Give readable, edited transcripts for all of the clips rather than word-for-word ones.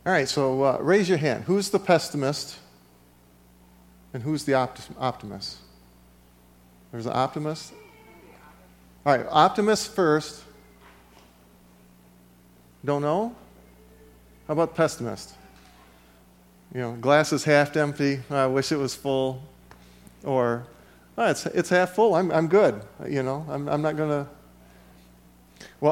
All right, so raise your hand. Who's the pessimist and who's the optimist? There's an optimist? All right, optimist first. Don't know? How about pessimist? Glass is half empty. I wish it was full. Or, it's half full. I'm good. I'm not going to. Well,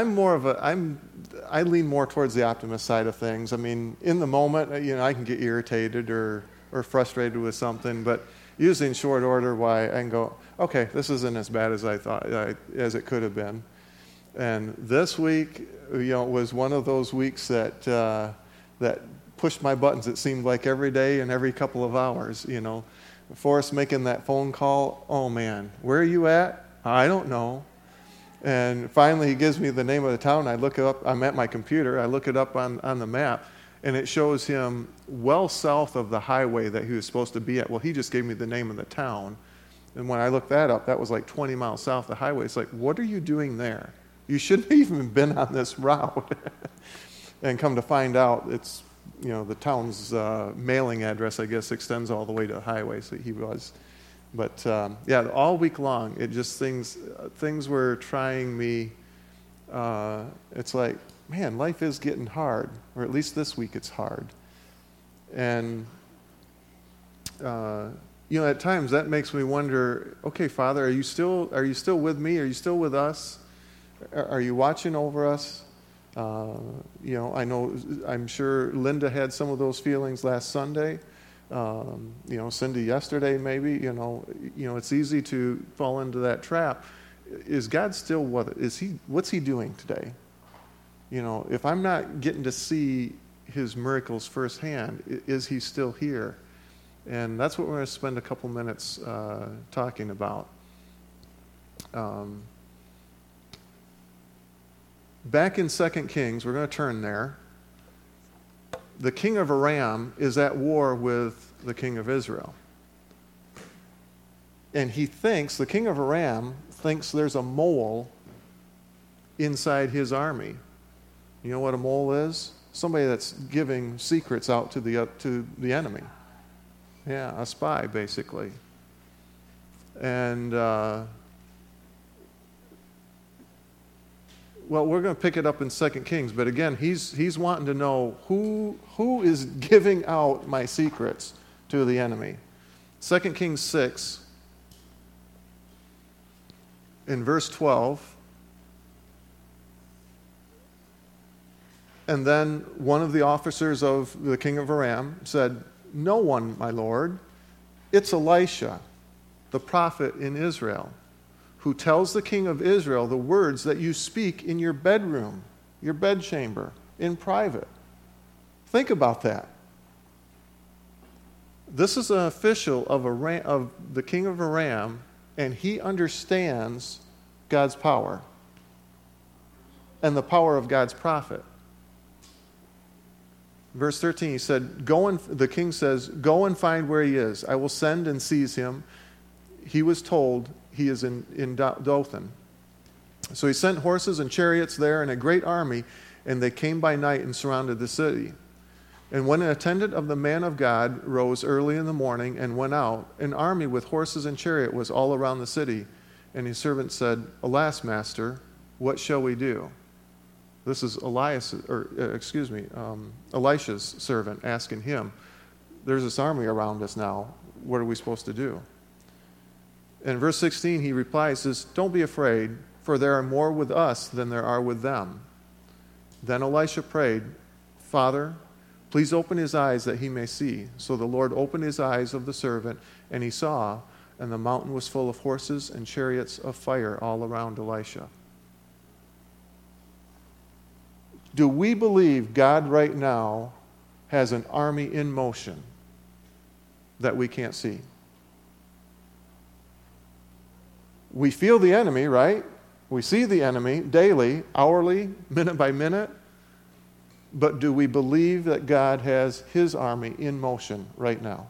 I lean more towards the optimist side of things. I mean, in the moment, I can get irritated or frustrated with something, but usually in short order, I can go, okay, this isn't as bad as I thought, as it could have been. And this week, was one of those weeks that pushed my buttons. It seemed like every day and every couple of hours. Forrest making that phone call. Oh man, where are you at? I don't know. And finally, he gives me the name of the town. I look it up. I'm at my computer. I look it up on the map, and it shows him well south of the highway that he was supposed to be at. Well, he just gave me the name of the town. And when I looked that up, that was like 20 miles south of the highway. It's like, what are you doing there? You shouldn't have even been on this route. And come to find out, it's, the town's mailing address, I guess, extends all the way to the highway, so he was. But, all week long, it just things were trying me. It's like, man, life is getting hard, or at least this week it's hard. And, at times that makes me wonder, okay, Father, are you still with me? Are you still with us? Are you watching over us? I'm sure Linda had some of those feelings last Sunday. Cindy yesterday maybe. It's easy to fall into that trap. Is God still with it? What's he doing today? If I'm not getting to see his miracles firsthand, is he still here? And that's what we're going to spend a couple minutes talking about. Back in 2 Kings, we're going to turn there. The king of Aram is at war with the king of Israel. And the king of Aram thinks there's a mole inside his army. You know what a mole is? Somebody that's giving secrets out to the enemy. Yeah, a spy, basically. And, we're going to pick it up in 2 Kings, but again, he's wanting to know who is giving out my secrets to the enemy. 2 Kings 6, in verse 12, and then one of the officers of the king of Aram said, "No one, my lord, it's Elisha, the prophet in Israel, who tells the king of Israel the words that you speak in your bedroom, your bedchamber, in private." Think about that. This is an official of the king of Aram, and he understands God's power and the power of God's prophet. Verse 13, he said, the king says, "Go and find where he is. I will send and seize him." He was told he is in Dothan. So he sent horses and chariots there and a great army, and they came by night and surrounded the city. And when an attendant of the man of God rose early in the morning and went out, an army with horses and chariot was all around the city. And his servant said, "Alas, master, what shall we do?" This is Elisha's servant asking him, "There's this army around us now. What are we supposed to do?" In verse 16, he replies, says, "Don't be afraid, for there are more with us than there are with them." Then Elisha prayed, "Father, please open his eyes that he may see." So the Lord opened his eyes of the servant, and he saw, and the mountain was full of horses and chariots of fire all around Elisha. Do we believe God right now has an army in motion that we can't see? We feel the enemy, right? We see the enemy daily, hourly, minute by minute. But do we believe that God has his army in motion right now?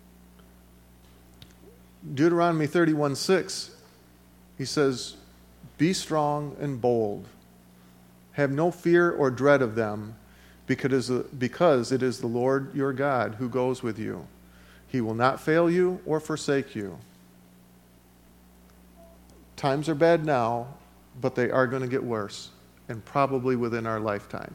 Deuteronomy 31:6, he says, Be strong and bold. Have no fear or dread of them, because it is the Lord your God who goes with you. He will not fail you or forsake you. Times are bad now, but they are going to get worse, and probably within our lifetime.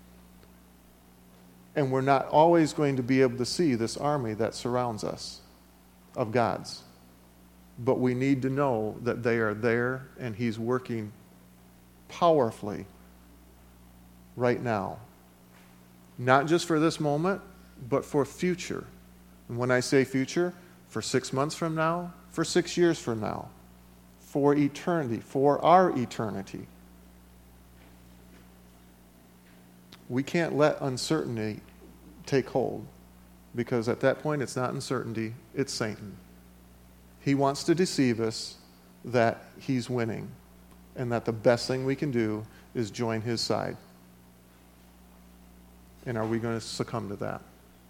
And we're not always going to be able to see this army that surrounds us of God's. But we need to know that they are there and He's working powerfully right now. Not just for this moment, but for future. And when I say future, for 6 months from now, for 6 years from now, for eternity, for our eternity. We can't let uncertainty take hold, because at that point it's not uncertainty, it's Satan. He wants to deceive us that he's winning and that the best thing we can do is join his side. And are we going to succumb to that?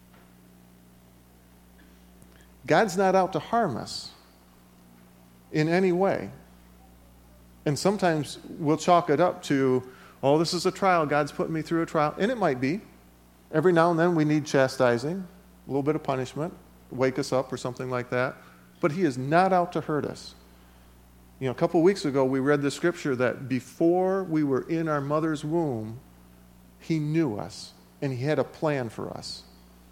God's not out to harm us in any way. And sometimes we'll chalk it up to, oh, this is a trial. God's putting me through a trial. And it might be. Every now and then we need chastising, a little bit of punishment, wake us up or something like that. But He is not out to hurt us. You know, a couple of weeks ago we read the scripture that before we were in our mother's womb, He knew us and He had a plan for us.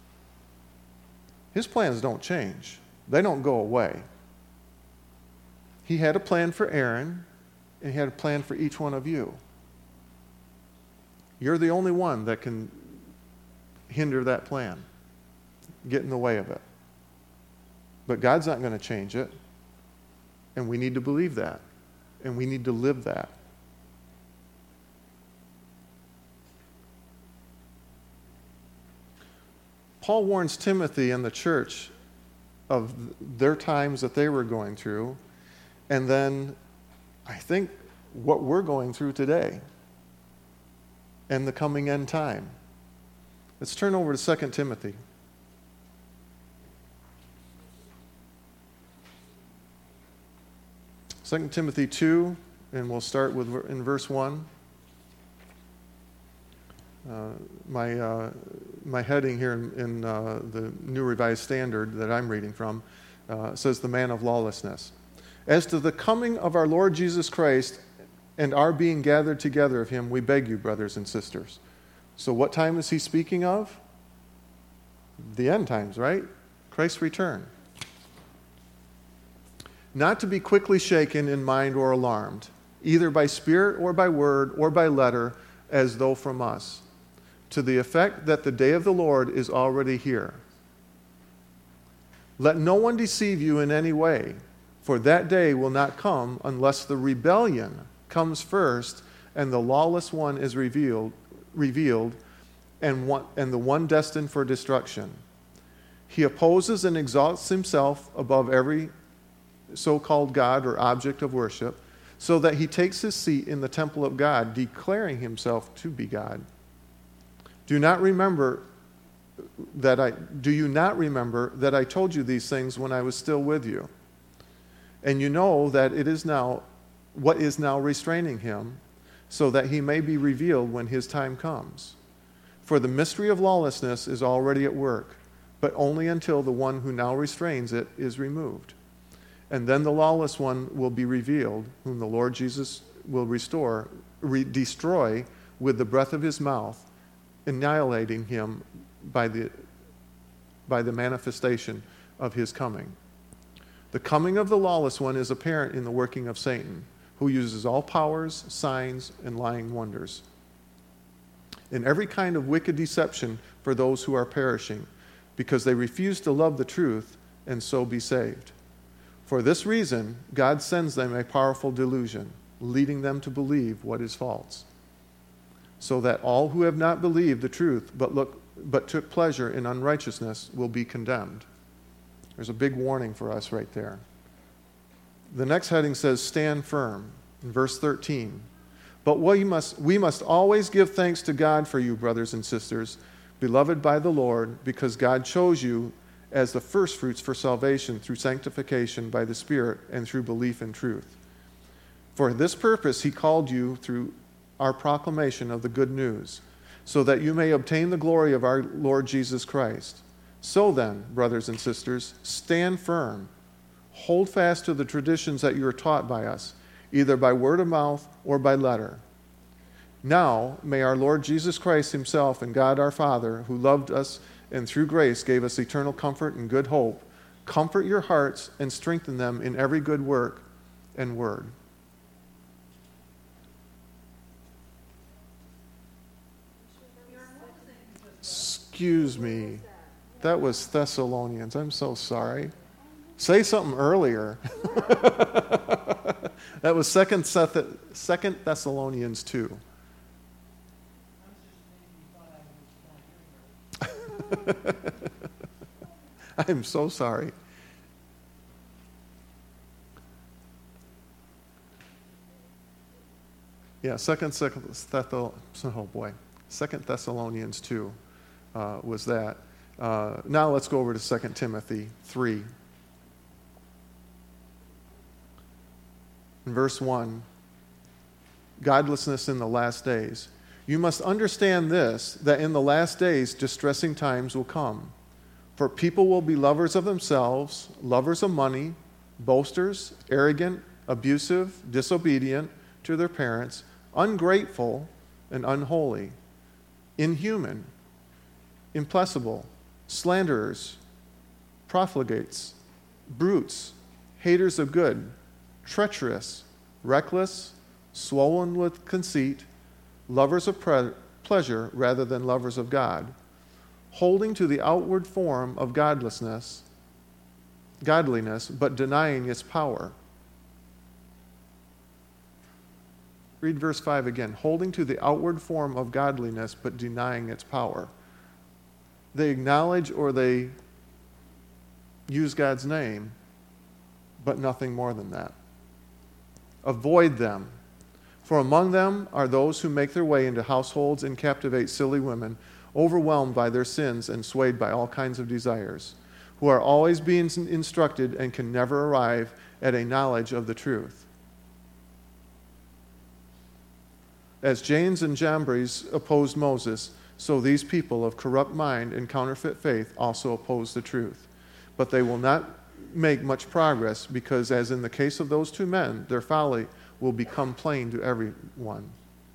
His plans don't change. They don't go away. He had a plan for Aaron, and He had a plan for each one of you. You're the only one that can hinder that plan, get in the way of it. But God's not going to change it, and we need to believe that, and we need to live that. Paul warns Timothy and the church of their times that they were going through, and then I think what we're going through today and the coming end time. Let's turn over to 2 Timothy. 2 Timothy 2, and we'll start in verse 1. My heading here in the New Revised Standard that I'm reading from says, "The man of lawlessness. As to the coming of our Lord Jesus Christ and our being gathered together of Him, we beg you, brothers and sisters." So what time is he speaking of? The end times, right? Christ's return. "Not to be quickly shaken in mind or alarmed, either by spirit or by word or by letter, as though from us, to the effect that the day of the Lord is already here. Let no one deceive you in any way, for that day will not come unless the rebellion comes first and the lawless one is revealed and the one destined for destruction. He opposes and exalts himself above every so-called God or object of worship, so that he takes his seat in the temple of God, declaring himself to be God. Do you not remember that I told you these things when I was still with you? And you know that it is now what is now restraining him, so that he may be revealed when his time comes. For the mystery of lawlessness is already at work, but only until the one who now restrains it is removed. And then the lawless one will be revealed, whom the Lord Jesus will destroy with the breath of his mouth, annihilating him by the manifestation of his coming. The coming of the lawless one is apparent in the working of Satan, who uses all powers, signs, and lying wonders, in every kind of wicked deception for those who are perishing, because they refuse to love the truth and so be saved. For this reason, God sends them a powerful delusion, leading them to believe what is false, so that all who have not believed the truth but took pleasure in unrighteousness will be condemned. There's a big warning for us right there. The next heading says, "Stand firm," in verse 13. "But we must always give thanks to God for you, brothers and sisters, beloved by the Lord, because God chose you as the firstfruits for salvation through sanctification by the Spirit and through belief in truth. For this purpose he called you through our proclamation of the good news, so that you may obtain the glory of our Lord Jesus Christ. So then, brothers and sisters, stand firm. Hold fast to the traditions that you are taught by us, either by word of mouth or by letter. Now, may our Lord Jesus Christ himself and God our Father, who loved us and through grace gave us eternal comfort and good hope, comfort your hearts and strengthen them in every good work and word. Excuse me. That was Thessalonians. I'm so sorry. Say something earlier. That was Second Thessalonians 2. I'm so sorry. Yeah, Second Thessalonians 2 was that. Now let's go over to 2 Timothy 3. In verse 1, godlessness in the last days. You must understand this, that in the last days distressing times will come. For people will be lovers of themselves, lovers of money, boasters, arrogant, abusive, disobedient to their parents, ungrateful and unholy, inhuman, implacable, slanderers, profligates, brutes, haters of good, treacherous, reckless, swollen with conceit, lovers of pleasure rather than lovers of God, holding to the outward form of godliness, but denying its power. Read verse 5 again. Holding to the outward form of godliness, but denying its power. They acknowledge or they use God's name, but nothing more than that. Avoid them. For among them are those who make their way into households and captivate silly women, overwhelmed by their sins and swayed by all kinds of desires, who are always being instructed and can never arrive at a knowledge of the truth. As Jannes and Jambres opposed Moses, so these people of corrupt mind and counterfeit faith also oppose the truth. But they will not make much progress because, as in the case of those two men, their folly will become plain to everyone.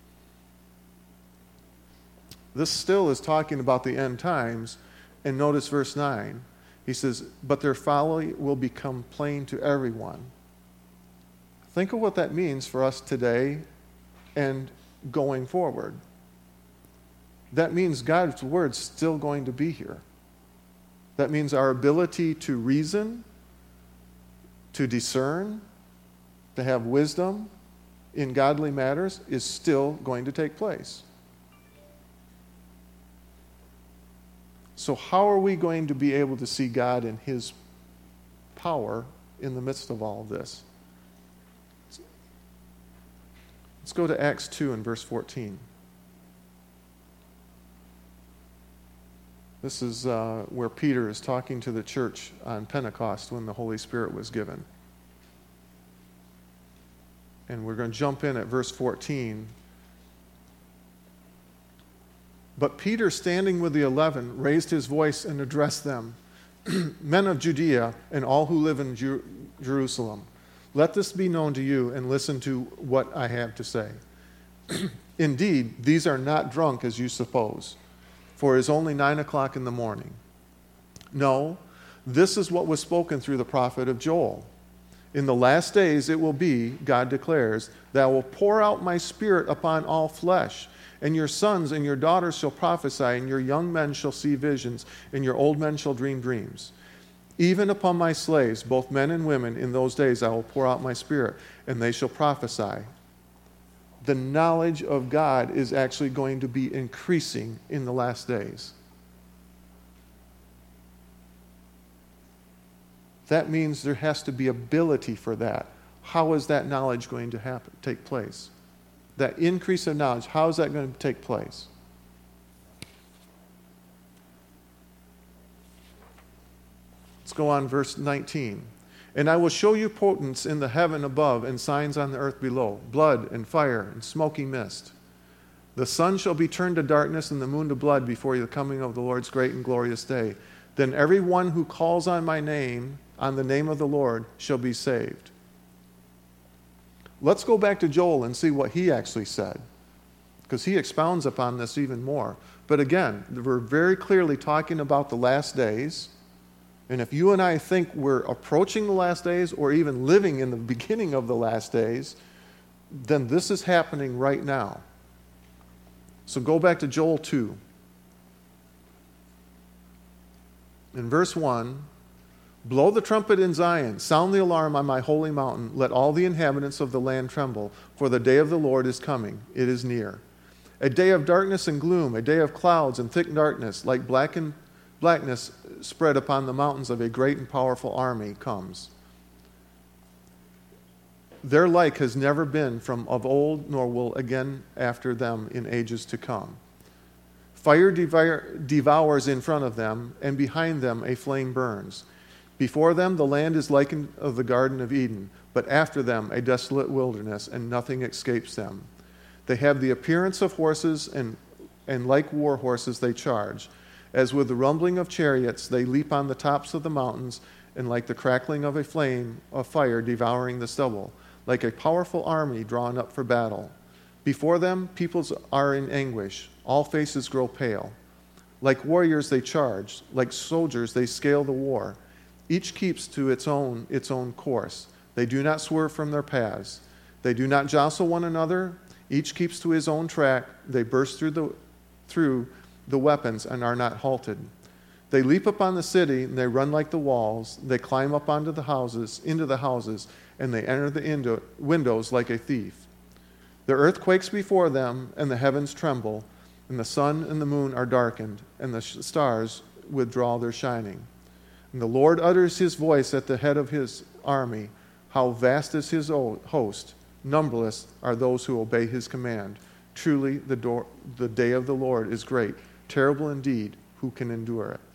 This still is talking about the end times, and notice verse 9. He says, but their folly will become plain to everyone. Think of what that means for us today and going forward. That means God's word's still going to be here. That means our ability to reason, to discern, to have wisdom in godly matters is still going to take place. So how are we going to be able to see God in his power in the midst of all of this? Let's go to Acts 2 and verse 14. This is where Peter is talking to the church on Pentecost when the Holy Spirit was given. And we're going to jump in at verse 14. But Peter, standing with the 11, raised his voice and addressed them. Men of Judea and all who live in Jerusalem, let this be known to you and listen to what I have to say. Indeed, these are not drunk as you suppose, for it is only 9 o'clock in the morning. No, this is what was spoken through the prophet of Joel. In the last days it will be, God declares, that I will pour out my spirit upon all flesh, and your sons and your daughters shall prophesy, and your young men shall see visions, and your old men shall dream dreams. Even upon my slaves, both men and women, in those days I will pour out my spirit, and they shall prophesy. The knowledge of God is actually going to be increasing in the last days. That means there has to be ability for that. How is that knowledge going to take place? That increase of knowledge, how is that going to take place? Let's go on verse 19. And I will show you portents in the heaven above and signs on the earth below, blood and fire and smoky mist. The sun shall be turned to darkness and the moon to blood before the coming of the Lord's great and glorious day. Then every one who calls on my name, on the name of the Lord, shall be saved. Let's go back to Joel and see what he actually said, because he expounds upon this even more. But again, we're very clearly talking about the last days. And if you and I think we're approaching the last days or even living in the beginning of the last days, then this is happening right now. So go back to Joel 2. In verse 1, blow the trumpet in Zion, sound the alarm on my holy mountain, let all the inhabitants of the land tremble, for the day of the Lord is coming, it is near. A day of darkness and gloom, a day of clouds and thick darkness, like blackness spread upon the mountains of a great and powerful army comes. Their like has never been from of old, nor will again after them in ages to come. Fire devours in front of them, and behind them a flame burns. Before them the land is like of the Garden of Eden, but after them a desolate wilderness, and nothing escapes them. They have the appearance of horses, and like war horses they charge. As with the rumbling of chariots, they leap on the tops of the mountains, and like the crackling of a flame of fire devouring the stubble, like a powerful army drawn up for battle. Before them, peoples are in anguish. All faces grow pale. Like warriors they charge. Like soldiers they scale the war. Each keeps to its own course. They do not swerve from their paths. They do not jostle one another. Each keeps to his own track. They burst through the weapons and are not halted. They leap upon the city and they run like the walls. They climb up into the houses, and they enter the windows like a thief. The earth quakes before them, and the heavens tremble, and the sun and the moon are darkened, and the stars withdraw their shining. And the Lord utters his voice at the head of his army. How vast is his host! Numberless are those who obey his command. Truly, the day of the Lord is great, terrible indeed. Who can endure it?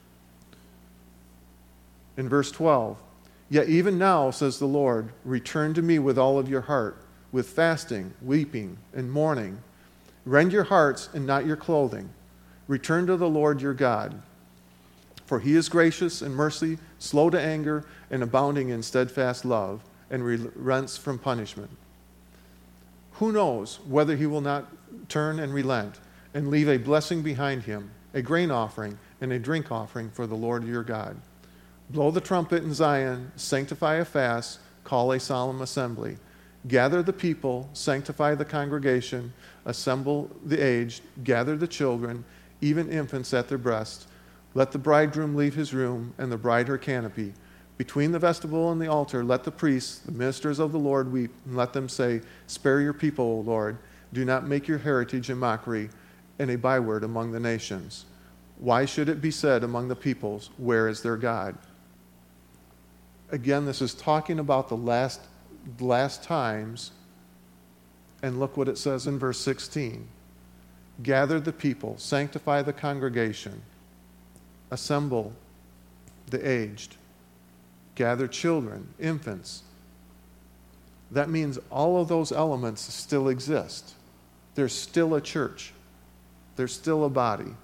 In verse 12, yet even now, says the Lord, return to me with all of your heart, with fasting, weeping, and mourning. Rend your hearts and not your clothing. Return to the Lord your God. For he is gracious and mercy, slow to anger, and abounding in steadfast love, and relents from punishment. Who knows whether he will not turn and relent, and leave a blessing behind him, a grain offering and a drink offering for the Lord your God. Blow the trumpet in Zion, sanctify a fast, call a solemn assembly. Gather the people, sanctify the congregation, assemble the aged, gather the children, even infants at their breast. Let the bridegroom leave his room, and the bride her canopy. Between the vestibule and the altar, let the priests, the ministers of the Lord, weep, and let them say, spare your people, O Lord. Do not make your heritage a mockery and a byword among the nations. Why should it be said among the peoples, where is their God? Again, this is talking about the last times, and look what it says in verse 16. Gather the people, sanctify the congregation, assemble the aged, gather children, infants. That means all of those elements still exist. There's still a church. There's still a body.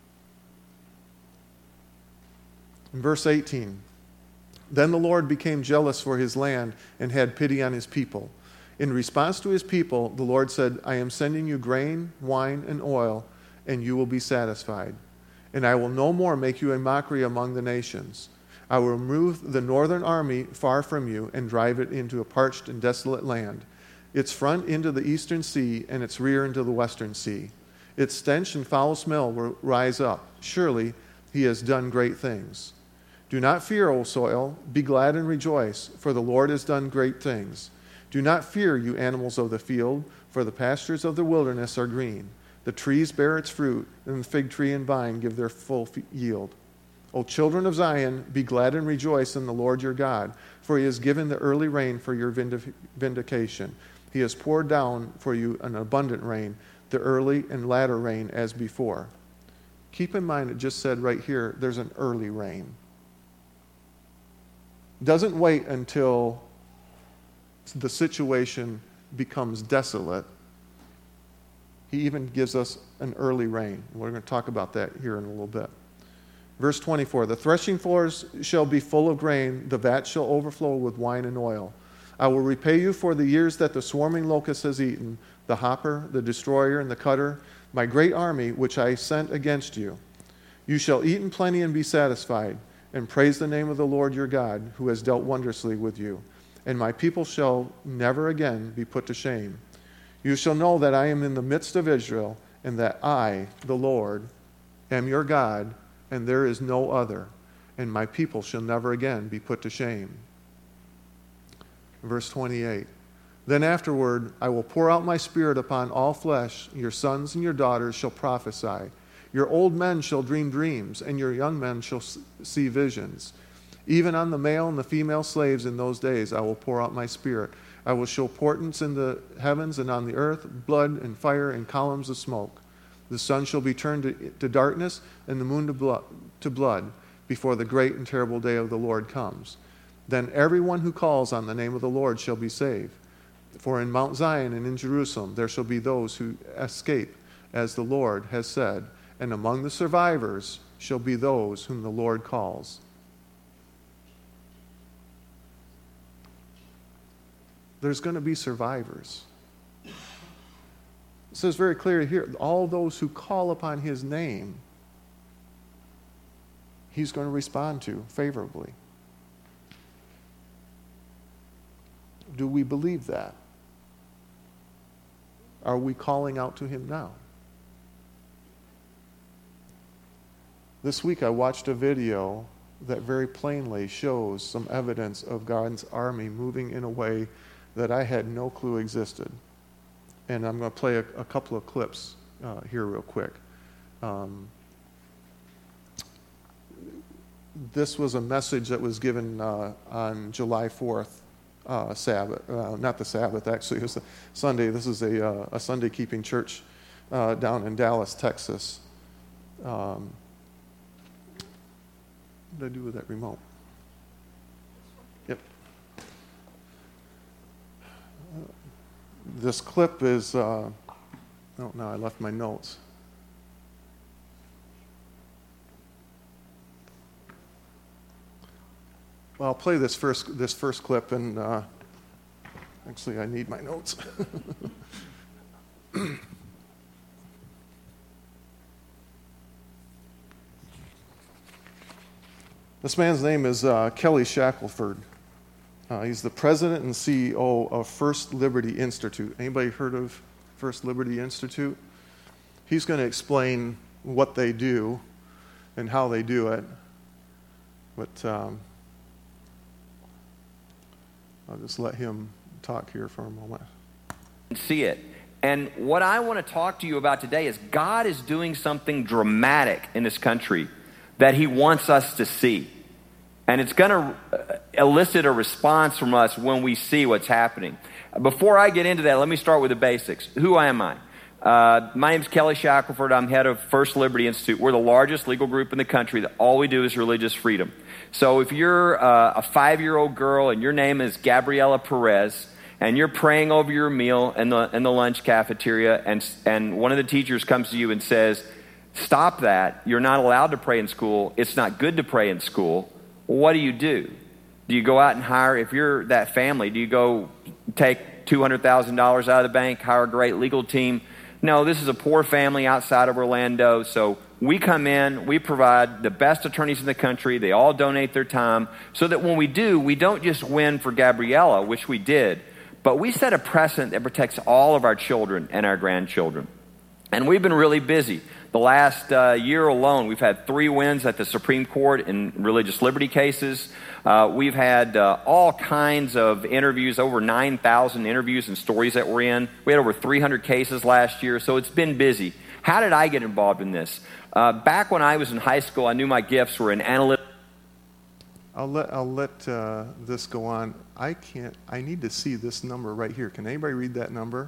In verse 18, then the Lord became jealous for his land and had pity on his people. In response to his people, the Lord said, I am sending you grain, wine, and oil, and you will be satisfied. And I will no more make you a mockery among the nations. I will remove the northern army far from you and drive it into a parched and desolate land, its front into the eastern sea and its rear into the western sea. Its stench and foul smell will rise up. Surely he has done great things. Do not fear, O soil. Be glad and rejoice, for the Lord has done great things. Do not fear, you animals of the field, for the pastures of the wilderness are green. The trees bear its fruit, and the fig tree and vine give their full yield. O children of Zion, be glad and rejoice in the Lord your God, for he has given the early rain for your vindication. He has poured down for you an abundant rain, the early and latter rain as before. Keep in mind, it just said right here, there's an early rain. doesn't wait until the situation becomes desolate. He even gives us an early rain. We're going to talk about that here in a little bit. Verse 24, the threshing floors shall be full of grain, the vats shall overflow with wine and oil. I will repay you for the years that the swarming locust has eaten, the hopper, the destroyer, and the cutter, my great army which I sent against you. You shall eat in plenty and be satisfied, and praise the name of the Lord your God, who has dealt wondrously with you. And my people shall never again be put to shame. You shall know that I am in the midst of Israel, and that I, the Lord, am your God, and there is no other, and my people shall never again be put to shame. Verse 28, then afterward I will pour out my spirit upon all flesh. Your sons and your daughters shall prophesy. Your old men shall dream dreams, and your young men shall see visions. Even on the male and the female slaves in those days I will pour out my spirit. I will show portents in the heavens and on the earth, blood and fire and columns of smoke. The sun shall be turned to darkness and the moon to blood before the great and terrible day of the Lord comes. Then everyone who calls on the name of the Lord shall be saved. For in Mount Zion and in Jerusalem there shall be those who escape, as the Lord has said, and among the survivors shall be those whom the Lord calls. There's going to be survivors. It says very clearly here, all those who call upon his name, he's going to respond to favorably. Do we believe that? Are we calling out to him now? This week I watched a video that very plainly shows some evidence of God's army moving in a way that I had no clue existed. And I'm going to play a couple of clips here real quick. This was a message that was given on July 4th, Sabbath. Not the Sabbath, actually. It was a Sunday. This is a Sunday-keeping church down in Dallas, Texas. What did I do with that remote? Yep. This clip is, oh no, I left my notes. Well, I'll play this first clip, and actually I need my notes. This man's name is Kelly Shackelford. He's the president and CEO of First Liberty Institute. Anybody heard of First Liberty Institute? He's going to explain what they do and how they do it. But I'll just let him talk here for a moment. See it. And what I want to talk to you about today is God is doing something dramatic in this country that he wants us to see. And it's going to elicit a response from us when we see what's happening. Before I get into that, let me start with the basics. Who am I? My name is Kelly Shackelford. I'm head of First Liberty Institute. We're the largest legal group in the country that all we do is religious freedom. So if you're a 5-year-old girl and your name is Gabriela Perez, and you're praying over your meal in the lunch cafeteria, and one of the teachers comes to you and says, stop that, you're not allowed to pray in school, it's not good to pray in school, what do? Do you go out and hire, if you're that family, do you go take $200,000 out of the bank, hire a great legal team? No, this is a poor family outside of Orlando, so we come in, we provide the best attorneys in the country, they all donate their time, so that when we do, we don't just win for Gabriela, which we did, but we set a precedent that protects all of our children and our grandchildren. And we've been really busy. The last year alone, we've had 3 wins at the Supreme Court in religious liberty cases. We've had all kinds of interviews, over 9,000 interviews and stories that we're in. We had over 300 cases last year, so it's been busy. How did I get involved in this? Back when I was in high school, I knew my gifts were in analytics. I'll let this go on. I need to see this number right here. Can anybody read that number?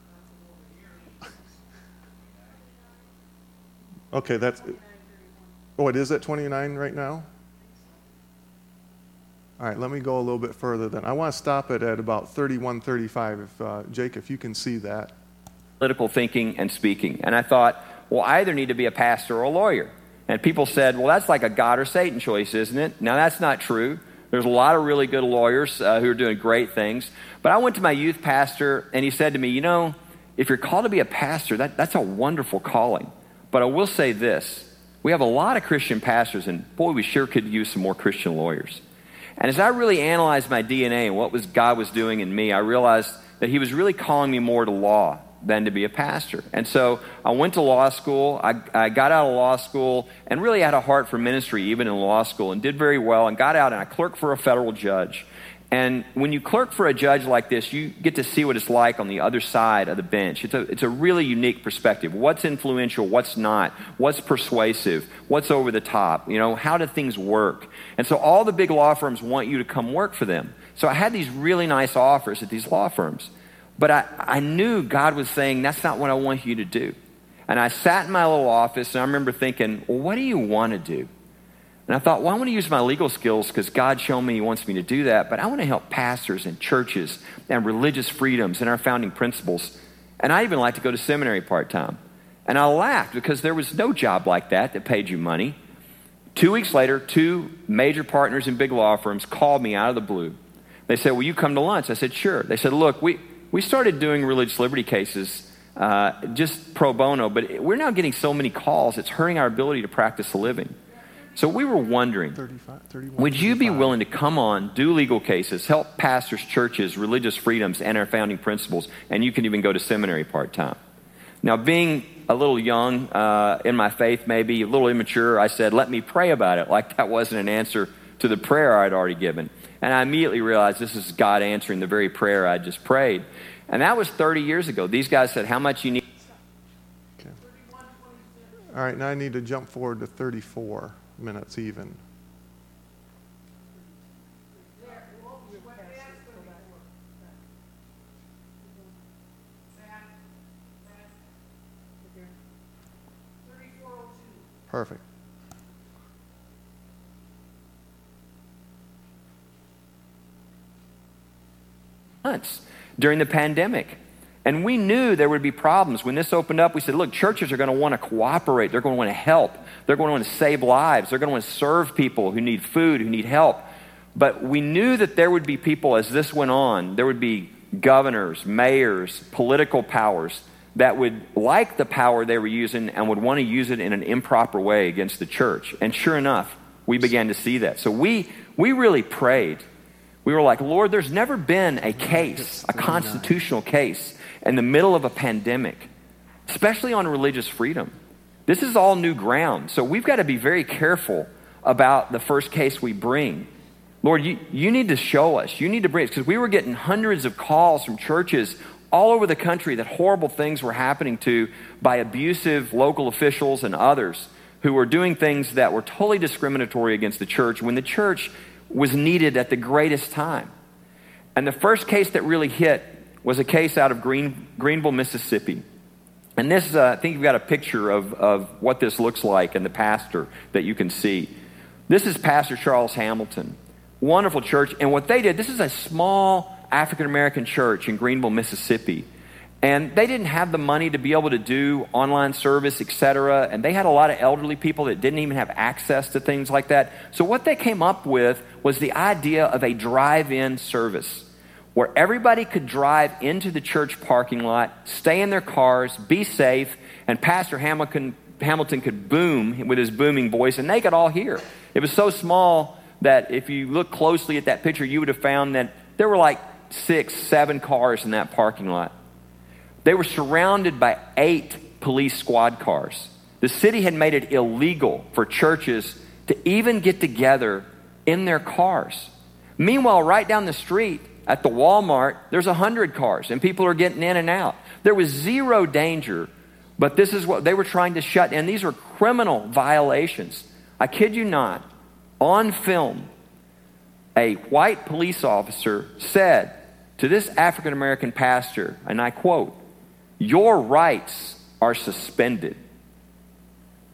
Okay, it is at 29 right now? All right, let me go a little bit further then. I want to stop it at about 31:35. If Jake, if you can see that. Political thinking and speaking. And I thought, well, I either need to be a pastor or a lawyer. And people said, well, that's like a God or Satan choice, isn't it? Now, that's not true. There's a lot of really good lawyers who are doing great things. But I went to my youth pastor, and he said to me, if you're called to be a pastor, that's a wonderful calling. But I will say this. We have a lot of Christian pastors, and boy, we sure could use some more Christian lawyers. And as I really analyzed my DNA and what God was doing in me, I realized that he was really calling me more to law than to be a pastor. And so I went to law school. I got out of law school and really had a heart for ministry even in law school and did very well and got out and I clerked for a federal judge. And when you clerk for a judge like this, you get to see what it's like on the other side of the bench. It's a really unique perspective. What's influential, what's not, what's persuasive, what's over the top, how do things work? And so all the big law firms want you to come work for them. So I had these really nice offers at these law firms. But I knew God was saying, that's not what I want you to do. And I sat in my little office, and I remember thinking, well, what do you want to do? And I thought, well, I want to use my legal skills because God showed me he wants me to do that. But I want to help pastors and churches and religious freedoms and our founding principles. And I even like to go to seminary part-time. And I laughed because there was no job like that paid you money. 2 weeks later, 2 major partners in big law firms called me out of the blue. They said, will you come to lunch? I said, sure. They said, look, we started doing religious liberty cases just pro bono, but we're now getting so many calls, it's hurting our ability to practice a living. So we were wondering, would you be willing to come on, do legal cases, help pastors, churches, religious freedoms, and our founding principles, and you can even go to seminary part-time? Now, being a little young in my faith, maybe a little immature, I said, let me pray about it, like that wasn't an answer to the prayer I'd already given. And I immediately realized this is God answering the very prayer I just prayed. And that was 30 years ago. These guys said, how much you need? Okay. All right, now I need to jump forward to 34 minutes even. Perfect. During the pandemic. And we knew there would be problems. When this opened up, we said, look, churches are going to want to cooperate. They're going to want to help. They're going to want to save lives. They're going to want to serve people who need food, who need help. But we knew that there would be people, as this went on, there would be governors, mayors, political powers that would like the power they were using and would want to use it in an improper way against the church. And sure enough, we began to see that. So we really prayed. We were like, Lord, there's never been a case, a constitutional case, in the middle of a pandemic, especially on religious freedom. This is all new ground. So we've got to be very careful about the first case we bring. Lord, you need to show us. You need to bring us. Because we were getting hundreds of calls from churches all over the country that horrible things were happening to by abusive local officials and others who were doing things that were totally discriminatory against the church when the church was needed at the greatest time. And the first case that really hit was a case out of Greenville, Mississippi. And this, I think you've got a picture of what this looks like and the pastor that you can see. This is Pastor Charles Hamilton. Wonderful church. And what they did, this is a small African-American church in Greenville, Mississippi. And they didn't have the money to be able to do online service, etc. And they had a lot of elderly people that didn't even have access to things like that. So what they came up with was the idea of a drive-in service where everybody could drive into the church parking lot, stay in their cars, be safe, and Pastor Hamilton could boom with his booming voice, and they could all hear. It was so small that if you look closely at that picture, you would have found that there were like 6, 7 cars in that parking lot. They were surrounded by 8 police squad cars. The city had made it illegal for churches to even get together in their cars. Meanwhile, right down the street at the Walmart, there's 100 cars, and people are getting in and out. There was zero danger, but this is what they were trying to shut down. These were criminal violations. I kid you not. On film, a white police officer said to this African-American pastor, and I quote, "Your rights are suspended."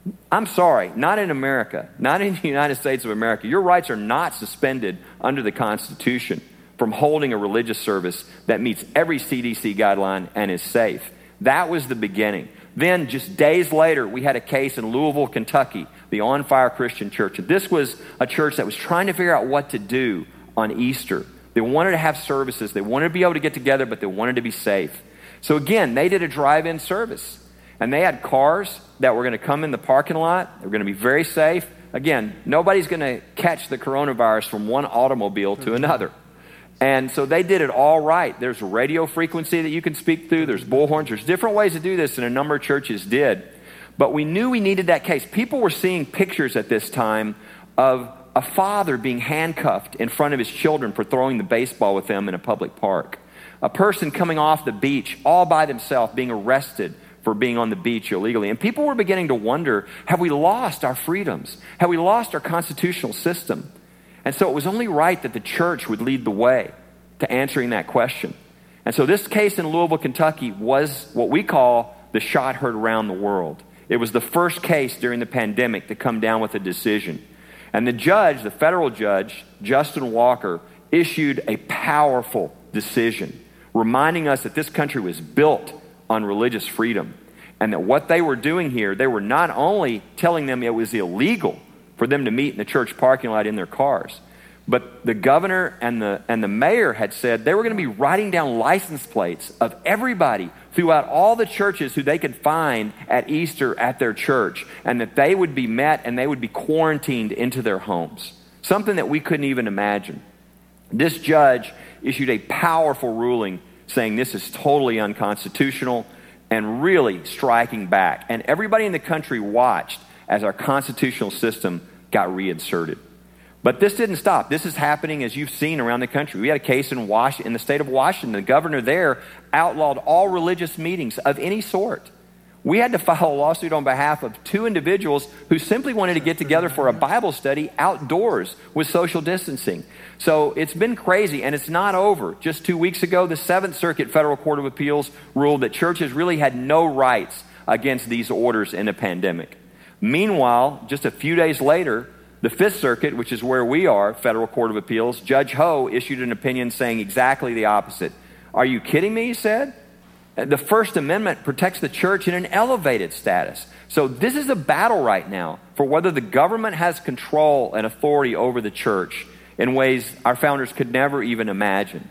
I'm sorry, not in America, not in the United States of America. Your rights are not suspended under the Constitution from holding a religious service that meets every CDC guideline and is safe. That was the beginning. Then just days later, we had a case in Louisville, Kentucky, the On Fire Christian Church. And this was a church that was trying to figure out what to do on Easter. They wanted to have services. They wanted to be able to get together, but they wanted to be safe. So again, they did a drive-in service. And they had cars that were going to come in the parking lot. They were going to be very safe. Again, nobody's going to catch the coronavirus from one automobile to another. And so they did it all right. There's a radio frequency that you can speak through. There's bullhorns. There's different ways to do this, and a number of churches did. But we knew we needed that case. People were seeing pictures at this time of a father being handcuffed in front of his children for throwing the baseball with them in a public park. A person coming off the beach all by themselves being arrested for being on the beach illegally. And people were beginning to wonder, have we lost our freedoms? Have we lost our constitutional system? And so it was only right that the church would lead the way to answering that question. And so this case in Louisville, Kentucky was what we call the shot heard around the world. It was the first case during the pandemic to come down with a decision. And the judge, the federal judge, Justin Walker, issued a powerful decision, reminding us that this country was built on religious freedom, and that what they were doing here, they were not only telling them it was illegal for them to meet in the church parking lot in their cars, but the governor and the mayor had said they were going to be writing down license plates of everybody throughout all the churches who they could find at Easter at their church, and that they would be met and they would be quarantined into their homes. Something that we couldn't even imagine. This judge issued a powerful ruling saying this is totally unconstitutional and really striking back. And everybody in the country watched as our constitutional system got reinserted. But this didn't stop. This is happening, as you've seen, around the country. We had a case in the state of Washington. The governor there outlawed all religious meetings of any sort. We had to file a lawsuit on behalf of 2 individuals who simply wanted to get together for a Bible study outdoors with social distancing. So it's been crazy, and it's not over. Just 2 weeks ago, the 7th Circuit Federal Court of Appeals ruled that churches really had no rights against these orders in a pandemic. Meanwhile, just a few days later, the 5th Circuit, which is where we are, Federal Court of Appeals, Judge Ho issued an opinion saying exactly the opposite. Are you kidding me, he said? The First Amendment protects the church in an elevated status. So this is a battle right now for whether the government has control and authority over the church in ways our founders could never even imagine.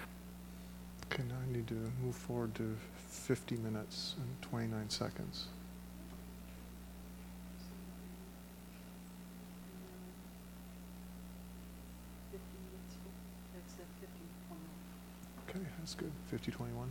Okay, now I need to move forward to 50 minutes and 29 seconds. Okay, that's good. 50:21.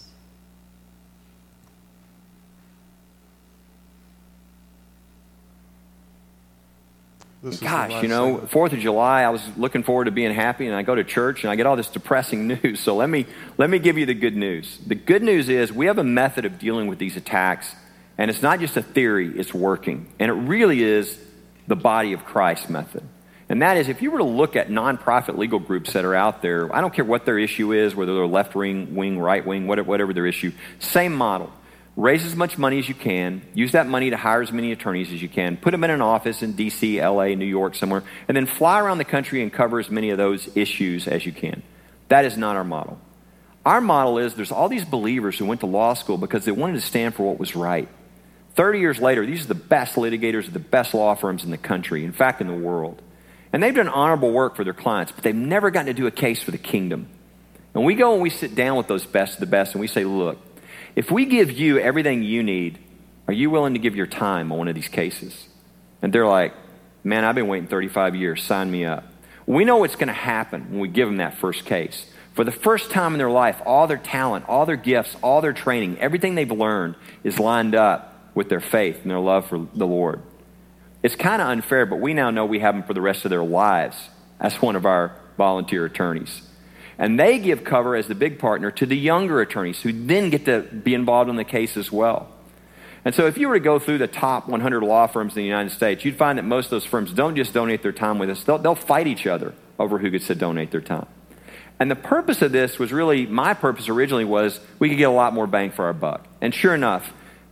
Gosh, 4th of July, I was looking forward to being happy, and I go to church, and I get all this depressing news. So let me give you the good news. The good news is we have a method of dealing with these attacks, and it's not just a theory, it's working. And it really is the body of Christ method. And that is, if you were to look at nonprofit legal groups that are out there, I don't care what their issue is, whether they're left wing, right wing, whatever their issue, same model. Raise as much money as you can. Use that money to hire as many attorneys as you can. Put them in an office in D.C., L.A., New York, somewhere, and then fly around the country and cover as many of those issues as you can. That is not our model. Our model is there's all these believers who went to law school because they wanted to stand for what was right. 30 years later, these are the best litigators of the best law firms in the country, in fact, in the world. And they've done honorable work for their clients, but they've never gotten to do a case for the kingdom. And we go and we sit down with those best of the best, and we say, look, if we give you everything you need, are you willing to give your time on one of these cases? And they're like, man, I've been waiting 35 years. Sign me up. We know what's going to happen when we give them that first case. For the first time in their life, all their talent, all their gifts, all their training, everything they've learned is lined up with their faith and their love for the Lord. It's kind of unfair, but we now know we have them for the rest of their lives as one of our volunteer attorneys. And they give cover as the big partner to the younger attorneys who then get to be involved in the case as well. And so if you were to go through the top 100 law firms in the United States, you'd find that most of those firms don't just donate their time with us. They'll fight each other over who gets to donate their time. And the purpose of this was really, my purpose originally was we could get a lot more bang for our buck. And sure enough,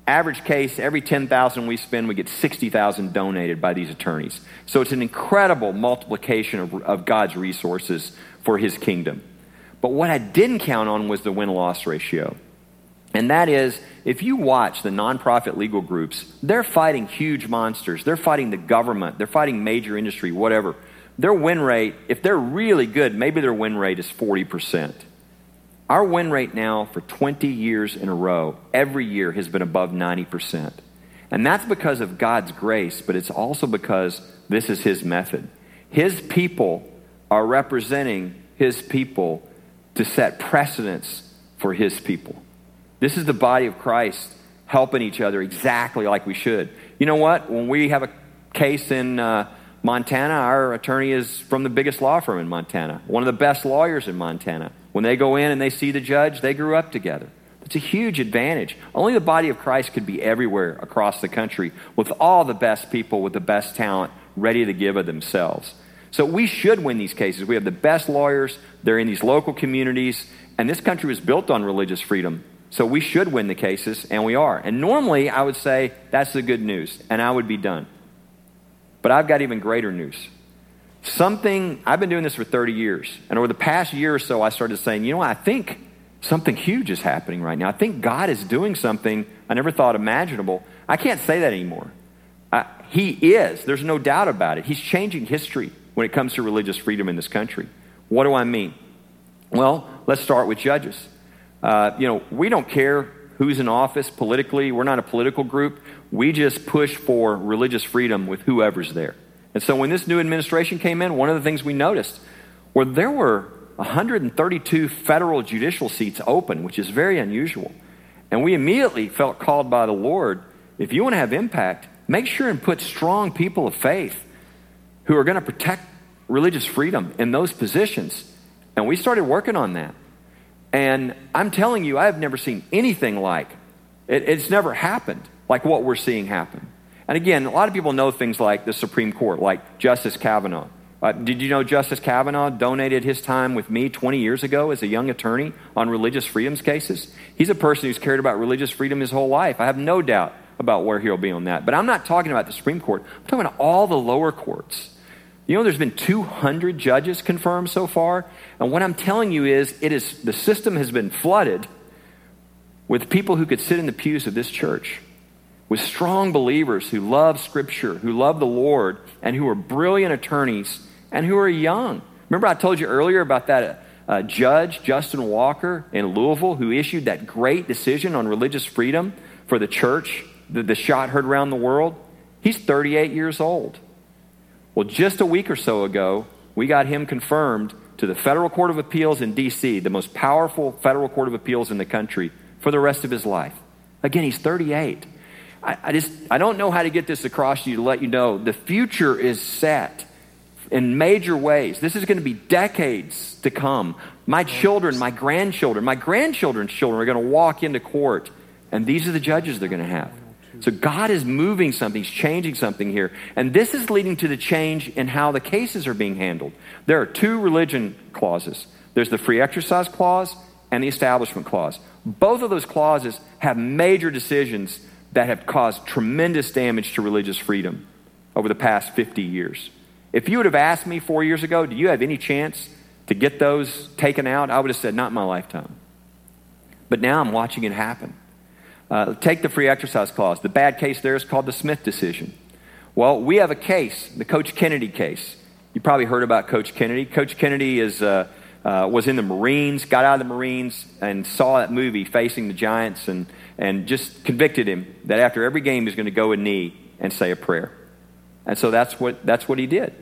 Average case, every $10,000 we spend, we get $60,000 donated by these attorneys. So it's an incredible multiplication of God's resources for his kingdom. But what I didn't count on was the win-loss ratio. And that is, if you watch the nonprofit legal groups, they're fighting huge monsters. They're fighting the government. They're fighting major industry, whatever. Their win rate, if they're really good, maybe their win rate is 40%. Our win rate now for 20 years in a row, every year, has been above 90%. And that's because of God's grace, but it's also because this is his method. His people are representing his people to set precedents for his people. This is the body of Christ helping each other exactly like we should. You know what? When we have a case in Montana, our attorney is from the biggest law firm in Montana, one of the best lawyers in Montana. When they go in and they see the judge, they grew up together. It's a huge advantage. Only the body of Christ could be everywhere across the country with all the best people with the best talent ready to give of themselves. So we should win these cases. We have the best lawyers. They're in these local communities. And this country was built on religious freedom. So we should win the cases, and we are. And normally, I would say that's the good news, and I would be done. But I've got even greater news. I've been doing this for 30 years, and over the past year or so, I started saying, you know what, I think something huge is happening right now. I think God is doing something I never thought imaginable. I can't say that anymore. He is. There's no doubt about it. He's changing history when it comes to religious freedom in this country. What do I mean? Well, let's start with judges. We don't care who's in office politically. We're not a political group. We just push for religious freedom with whoever's there. And so when this new administration came in, one of the things we noticed were there were 132 federal judicial seats open, which is very unusual. And we immediately felt called by the Lord, if you want to have impact, make sure and put strong people of faith who are going to protect religious freedom in those positions. And we started working on that. And I'm telling you, I have never seen anything like it. It's never happened like what we're seeing happen. And again, a lot of people know things like the Supreme Court, like Justice Kavanaugh. Did you know Justice Kavanaugh donated his time with me 20 years ago as a young attorney on religious freedoms cases? He's a person who's cared about religious freedom his whole life. I have no doubt about where he'll be on that. But I'm not talking about the Supreme Court. I'm talking about all the lower courts. You know, there's been 200 judges confirmed so far. And what I'm telling you is, the system has been flooded with people who could sit in the pews of this church, with strong believers who love Scripture, who love the Lord, and who are brilliant attorneys, and who are young. Remember I told you earlier about that judge, Justin Walker, in Louisville, who issued that great decision on religious freedom for the church, the shot heard around the world? He's 38 years old. Well, just a week or so ago, we got him confirmed to the Federal Court of Appeals in D.C., the most powerful federal court of appeals in the country, for the rest of his life. Again, he's 38. I don't know how to get this across to you to let you know the future is set in major ways. This is going to be decades to come. My children, my grandchildren's children are going to walk into court, and these are the judges they're going to have. So God is moving something. He's changing something here. And this is leading to the change in how the cases are being handled. There are two religion clauses. There's the free exercise clause and the establishment clause. Both of those clauses have major decisions that have caused tremendous damage to religious freedom over the past 50 years. If you would have asked me 4 years ago, do you have any chance to get those taken out? I would have said, not in my lifetime. But now I'm watching it happen. Take the free exercise clause. The bad case there is called the Smith decision. Well, we have a case, the Coach Kennedy case. You probably heard about Coach Kennedy. Coach Kennedy was in the Marines, got out of the Marines, and saw that movie, Facing the Giants, and just convicted him that after every game he was going to go a knee and say a prayer. And so that's what he did.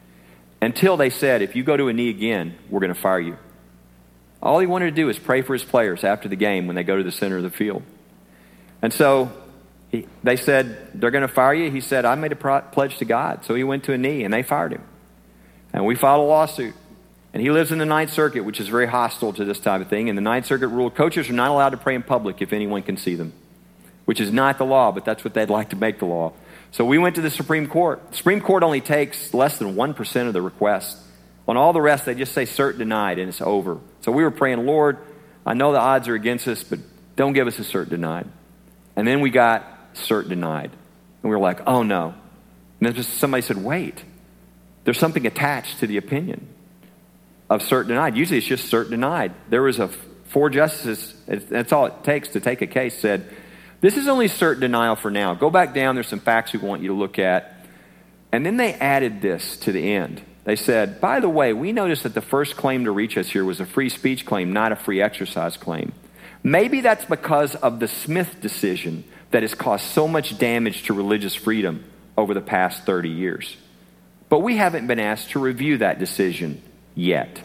Until they said, if you go to a knee again, we're going to fire you. All he wanted to do is pray for his players after the game when they go to the center of the field. And so they said, they're going to fire you. He said, I made a pledge to God. So he went to a knee, and they fired him. And we filed a lawsuit. And he lives in the Ninth Circuit, which is very hostile to this type of thing. And the Ninth Circuit ruled coaches are not allowed to pray in public if anyone can see them, which is not the law, but that's what they'd like to make the law. So we went to the Supreme Court. The Supreme Court only takes less than 1% of the requests. On all the rest, they just say cert denied, and it's over. So we were praying, Lord, I know the odds are against us, but don't give us a cert denied. And then we got cert denied. And we were like, oh no. And then just somebody said, wait, there's something attached to the opinion of cert denied. Usually it's just cert denied. There was 4 justices, that's all it takes to take a case, said, this is only cert denial for now. Go back down, there's some facts we want you to look at. And then they added this to the end. They said, by the way, we noticed that the first claim to reach us here was a free speech claim, not a free exercise claim. Maybe that's because of the Smith decision that has caused so much damage to religious freedom over the past 30 years. But we haven't been asked to review that decision yet.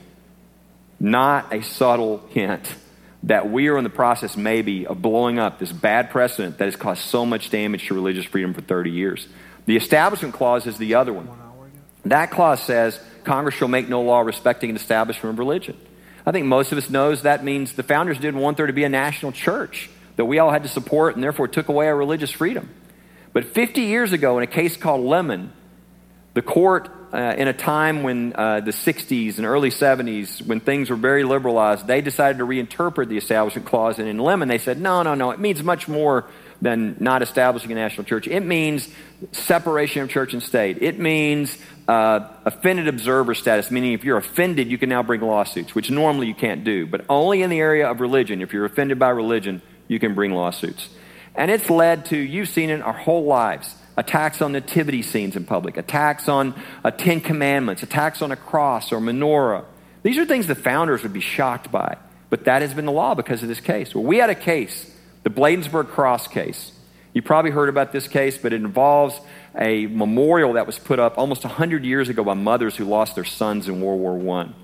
Not a subtle hint that we are in the process maybe of blowing up this bad precedent that has caused so much damage to religious freedom for 30 years. The Establishment Clause is the other one. That clause says Congress shall make no law respecting an establishment of religion. I think most of us knows that means the founders didn't want there to be a national church that we all had to support and therefore took away our religious freedom. But 50 years ago in a case called Lemon, the court, in a time when the 60s and early 70s, when things were very liberalized, they decided to reinterpret the Establishment Clause. And in Lemon, they said, no, it means much more than not establishing a national church. It means separation of church and state. It means offended observer status, meaning if you're offended, you can now bring lawsuits, which normally you can't do. But only in the area of religion, if you're offended by religion, you can bring lawsuits. And it's led to, you've seen it our whole lives, attacks on nativity scenes in public, attacks on 10 Commandments, attacks on a cross or menorah. These are things the founders would be shocked by. But that has been the law because of this case. Well, we had a case, the Bladensburg Cross case. You probably heard about this case, but it involves a memorial that was put up almost 100 years ago by mothers who lost their sons in World War I.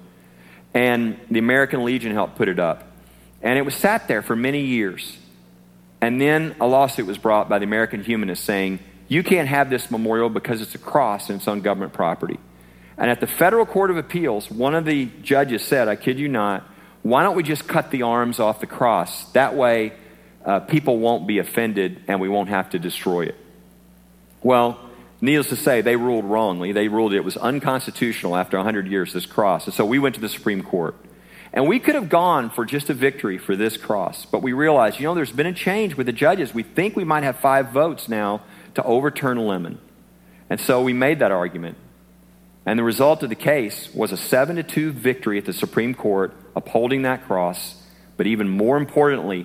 And the American Legion helped put it up. And it was sat there for many years. And then a lawsuit was brought by the American Humanists saying, you can't have this memorial because it's a cross and it's on government property. And at the Federal Court of Appeals, one of the judges said, I kid you not, why don't we just cut the arms off the cross? That way, people won't be offended and we won't have to destroy it. Well, needless to say, they ruled wrongly. They ruled it was unconstitutional after 100 years, this cross. And so we went to the Supreme Court. And we could have gone for just a victory for this cross. But we realized, there's been a change with the judges. We think we might have 5 votes now to overturn Lemon. And so we made that argument. And the result of the case was a 7-2 victory at the Supreme Court, upholding that cross. But even more importantly,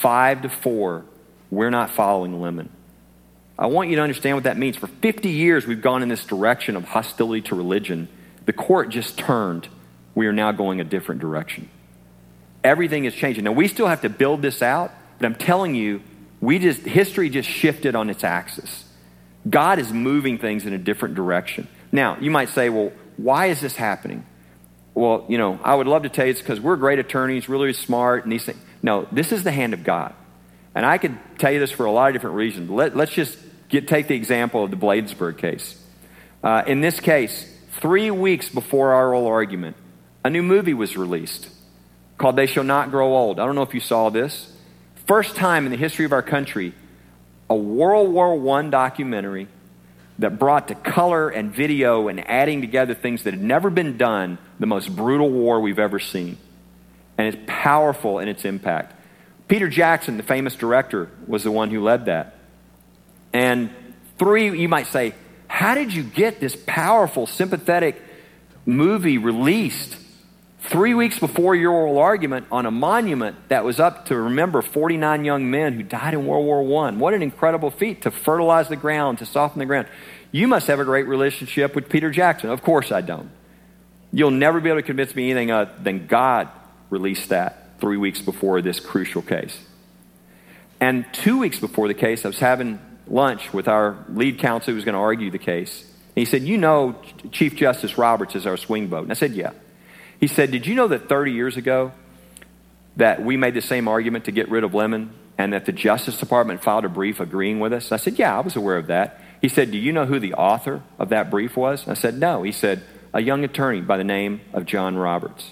5-4, we're not following Lemon. I want you to understand what that means. For 50 years, we've gone in this direction of hostility to religion. The court just turned. We are now going a different direction. Everything is changing. Now, we still have to build this out, but I'm telling you, history just shifted on its axis. God is moving things in a different direction. Now, you might say, well, why is this happening? Well, I would love to tell you it's because we're great attorneys, really smart, and these things. No, this is the hand of God. And I could tell you this for a lot of different reasons. Let's just take the example of the Bladensburg case. In this case, 3 weeks before our oral argument, a new movie was released called They Shall Not Grow Old. I don't know if you saw this. First time in the history of our country, a World War I documentary that brought to color and video and adding together things that had never been done, the most brutal war we've ever seen. And it's powerful in its impact. Peter Jackson, the famous director, was the one who led that. And 3, you might say, how did you get this powerful, sympathetic movie released 3 weeks before your oral argument on a monument that was up to remember 49 young men who died in World War I? What an incredible feat to fertilize the ground, to soften the ground. You must have a great relationship with Peter Jackson. Of course I don't. You'll never be able to convince me anything other than God released that 3 weeks before this crucial case. And 2 weeks before the case, I was having lunch with our lead counsel who was going to argue the case. And he said, Chief Justice Roberts is our swing vote. And I said, yeah. He said, did you know that 30 years ago that we made the same argument to get rid of Lemon and that the Justice Department filed a brief agreeing with us? I said, yeah, I was aware of that. He said, do you know who the author of that brief was? I said, no. He said, a young attorney by the name of John Roberts.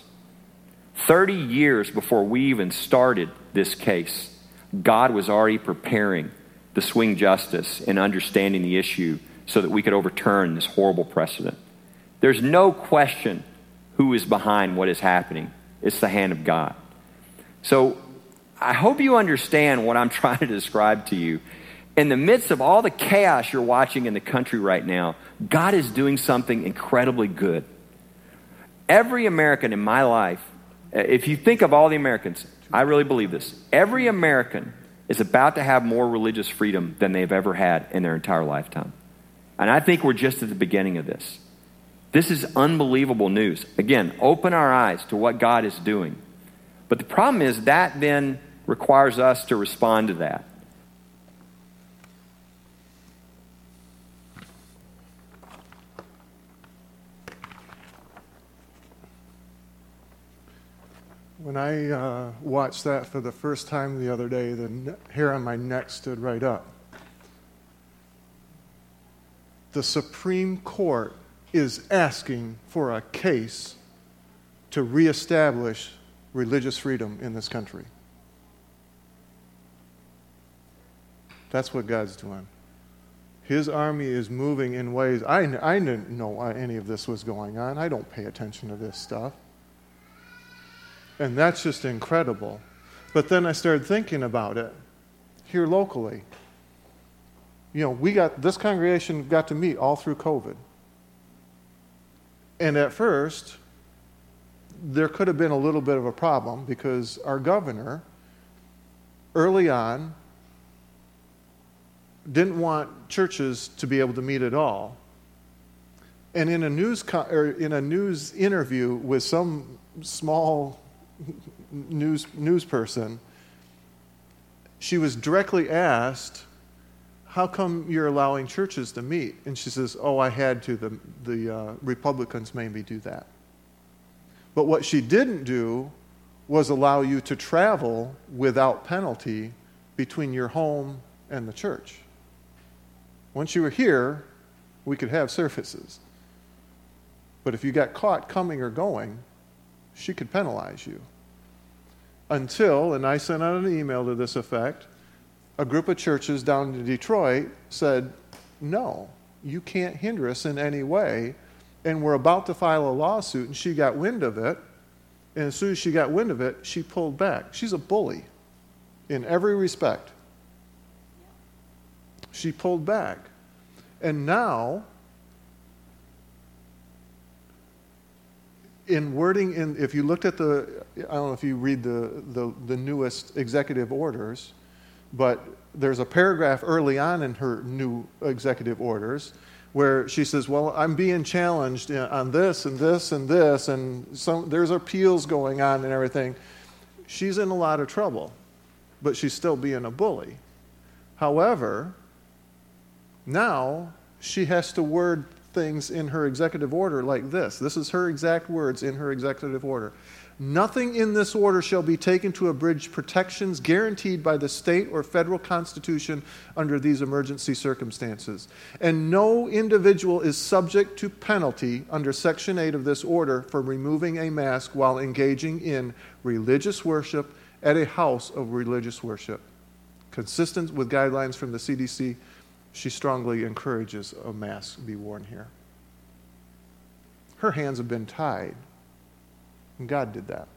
30 years before we even started this case, God was already preparing the swing justice and understanding the issue so that we could overturn this horrible precedent. There's no question who is behind what is happening. It's the hand of God. So I hope you understand what I'm trying to describe to you. In the midst of all the chaos you're watching in the country right now, God is doing something incredibly good. Every American in my life, if you think of all the Americans, I really believe this. Every American is about to have more religious freedom than they've ever had in their entire lifetime. And I think we're just at the beginning of this. This is unbelievable news. Again, open our eyes to what God is doing. But the problem is that then requires us to respond to that. When I watched that for the first time the other day, the hair on my neck stood right up. The Supreme Court is asking for a case to reestablish religious freedom in this country. That's what God's doing. His army is moving in ways. I didn't know why any of this was going on. I don't pay attention to this stuff. And that's just incredible. But then I started thinking about it here locally. You know, this congregation got to meet all through COVID. And at first, there could have been a little bit of a problem because our governor, early on, didn't want churches to be able to meet at all. And in a news interview with some small news person, she was directly asked, how come you're allowing churches to meet? And she says, I had to. The Republicans made me do that. But what she didn't do was allow you to travel without penalty between your home and the church. Once you were here, we could have services. But if you got caught coming or going, she could penalize you. Until, and I sent out an email to this effect, a group of churches down in Detroit said, no, you can't hinder us in any way. And we're about to file a lawsuit, and she got wind of it. And as soon as she got wind of it, she pulled back. She's a bully in every respect. She pulled back. And now, in wording, if you looked at I don't know if you read the newest executive orders, but there's a paragraph early on in her new executive orders where she says, well, I'm being challenged on this and this and this, and there's appeals going on and everything. She's in a lot of trouble, but she's still being a bully. However, now she has to word things in her executive order like this. This is her exact words in her executive order. Nothing in this order shall be taken to abridge protections guaranteed by the state or federal constitution under these emergency circumstances. And no individual is subject to penalty under Section 8 of this order for removing a mask while engaging in religious worship at a house of religious worship. Consistent with guidelines from the CDC, she strongly encourages a mask be worn here. Her hands have been tied. And God did that.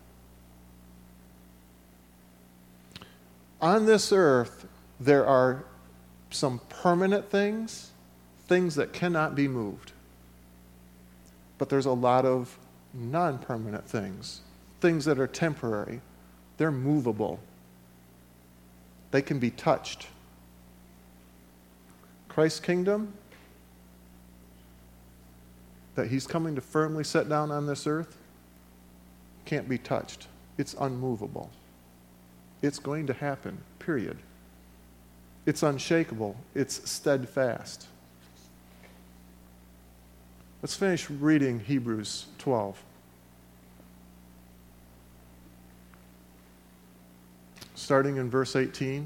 On this earth, there are some permanent things that cannot be moved. But there's a lot of non-permanent things that are temporary. They're movable. They can be touched. Christ's kingdom that he's coming to firmly set down on this earth can't be touched. It's unmovable. It's going to happen, period. It's unshakable. It's steadfast. Let's finish reading Hebrews 12. Starting in verse 18.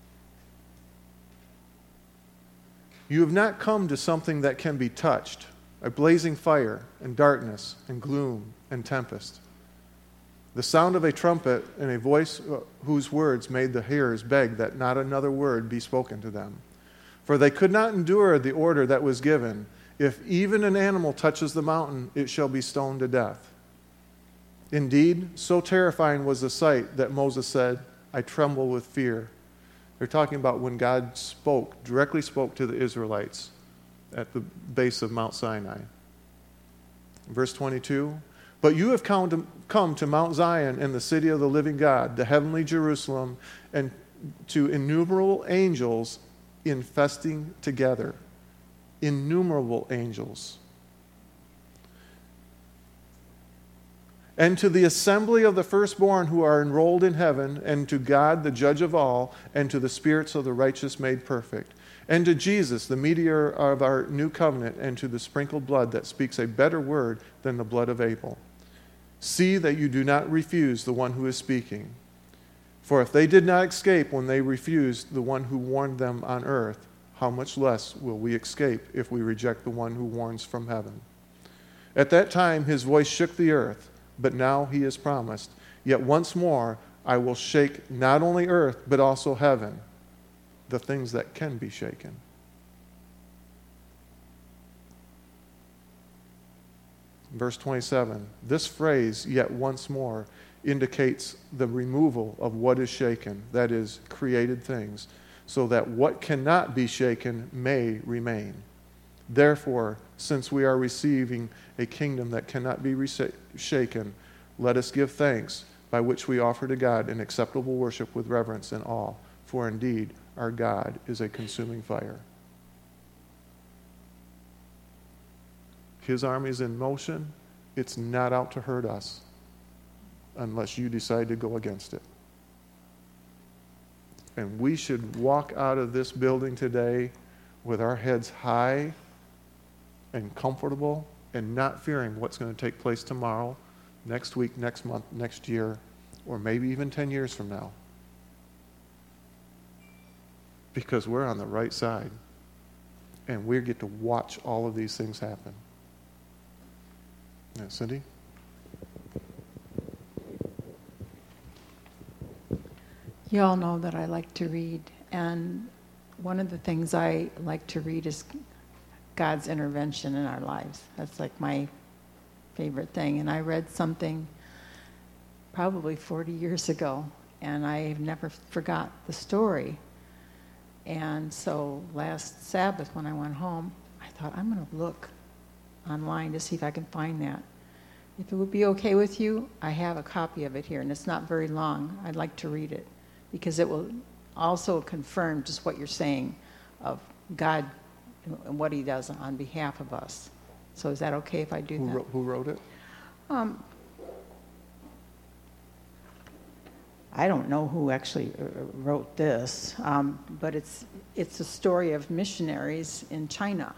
You have not come to something that can be touched, a blazing fire and darkness and gloom and tempest. The sound of a trumpet and a voice whose words made the hearers beg that not another word be spoken to them. For they could not endure the order that was given. If even an animal touches the mountain, it shall be stoned to death. Indeed, so terrifying was the sight that Moses said, I tremble with fear. They're talking about when God directly spoke to the Israelites at the base of Mount Sinai. Verse 22, but you have come to Mount Zion and the city of the living God, the heavenly Jerusalem, and to innumerable angels infesting together. Innumerable angels. And to the assembly of the firstborn who are enrolled in heaven, and to God, the judge of all, and to the spirits of the righteous made perfect, and to Jesus, the mediator of our new covenant, and to the sprinkled blood that speaks a better word than the blood of Abel. See that you do not refuse the one who is speaking. For if they did not escape when they refused the one who warned them on earth, how much less will we escape if we reject the one who warns from heaven? At that time his voice shook the earth, but now he has promised, yet once more I will shake not only earth, but also heaven, the things that can be shaken. Verse 27, this phrase, yet once more, indicates the removal of what is shaken, that is, created things, so that what cannot be shaken may remain. Therefore, since we are receiving a kingdom that cannot be shaken, let us give thanks, by which we offer to God an acceptable worship with reverence and awe, for indeed our God is a consuming fire. His army is in motion. It's not out to hurt us unless you decide to go against it. And we should walk out of this building today with our heads high and comfortable and not fearing what's going to take place tomorrow, next week, next month, next year, or maybe even 10 years from now. Because we're on the right side and we get to watch all of these things happen. Yeah, Cindy? You all know that I like to read, and one of the things I like to read is God's intervention in our lives. That's like my favorite thing. And I read something probably 40 years ago, and I never forgot the story. And so last Sabbath when I went home, I thought, I'm going to look online to see if I can find that. If it would be okay with you, I have a copy of it here, and it's not very long. I'd like to read it, because it will also confirm just what you're saying of God and what he does on behalf of us. So is that okay if I do that? Who wrote it? I don't know who actually wrote this, but it's a story of missionaries in China.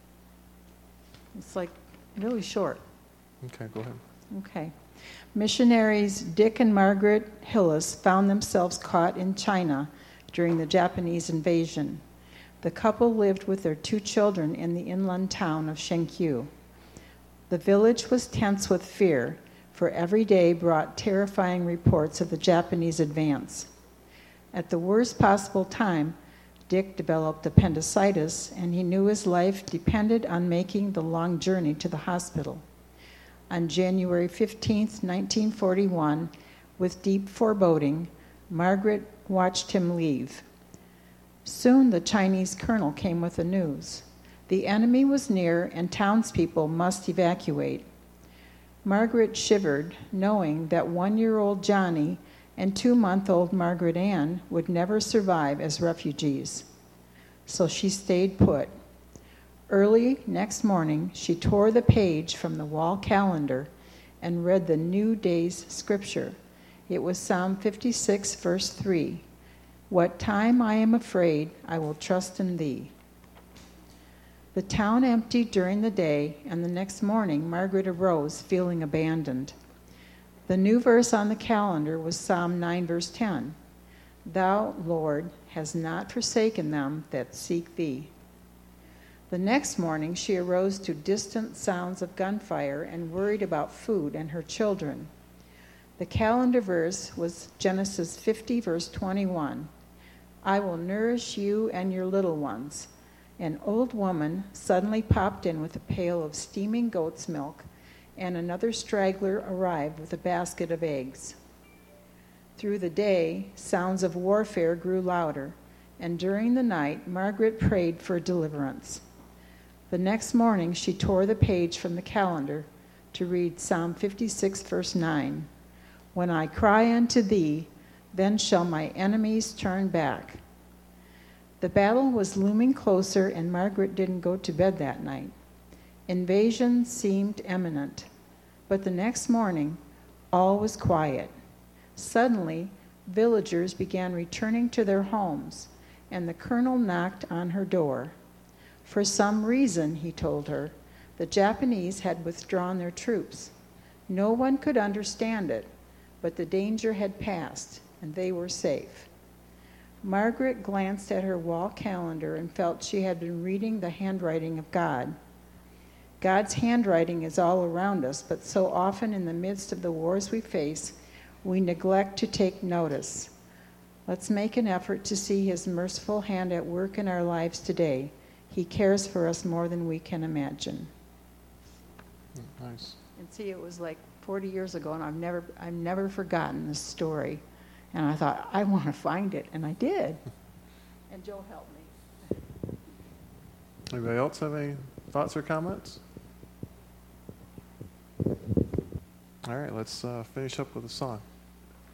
It's like really short. Okay, go ahead. Okay. Missionaries Dick and Margaret Hillis found themselves caught in China during the Japanese invasion. The couple lived with their 2 children in the inland town of Shenkyu. The village was tense with fear, for every day brought terrifying reports of the Japanese advance. At the worst possible time, Dick developed appendicitis, and he knew his life depended on making the long journey to the hospital. On January 15, 1941, with deep foreboding, Margaret watched him leave. Soon the Chinese colonel came with the news. The enemy was near, and townspeople must evacuate. Margaret shivered, knowing that 1-year-old Johnny and 2-month-old Margaret Ann would never survive as refugees. So she stayed put. Early next morning, she tore the page from the wall calendar and read the new day's scripture. It was Psalm 56, verse 3. What time I am afraid, I will trust in thee. The town emptied during the day, and the next morning Margaret arose feeling abandoned. The new verse on the calendar was Psalm 9, verse 10. Thou, Lord, hast not forsaken them that seek thee. The next morning she arose to distant sounds of gunfire and worried about food and her children. The calendar verse was Genesis 50, verse 21. I will nourish you and your little ones. An old woman suddenly popped in with a pail of steaming goat's milk, and another straggler arrived with a basket of eggs. Through the day, sounds of warfare grew louder, and during the night, Margaret prayed for deliverance. The next morning, she tore the page from the calendar to read Psalm 56, verse 9. When I cry unto thee, then shall my enemies turn back. The battle was looming closer, and Margaret didn't go to bed that night. Invasion seemed imminent, but the next morning, all was quiet. Suddenly, villagers began returning to their homes, and the colonel knocked on her door. For some reason, he told her, the Japanese had withdrawn their troops. No one could understand it, but the danger had passed, and they were safe. Margaret glanced at her wall calendar and felt she had been reading the handwriting of God. God's handwriting is all around us, but so often in the midst of the wars we face, we neglect to take notice. Let's make an effort to see his merciful hand at work in our lives today. He cares for us more than we can imagine. Nice. And see, it was like 40 years ago, and I've never forgotten this story. And I thought, I want to find it, and I did. And Joe helped me. Anybody else have any thoughts or comments? All right, let's finish up with a song.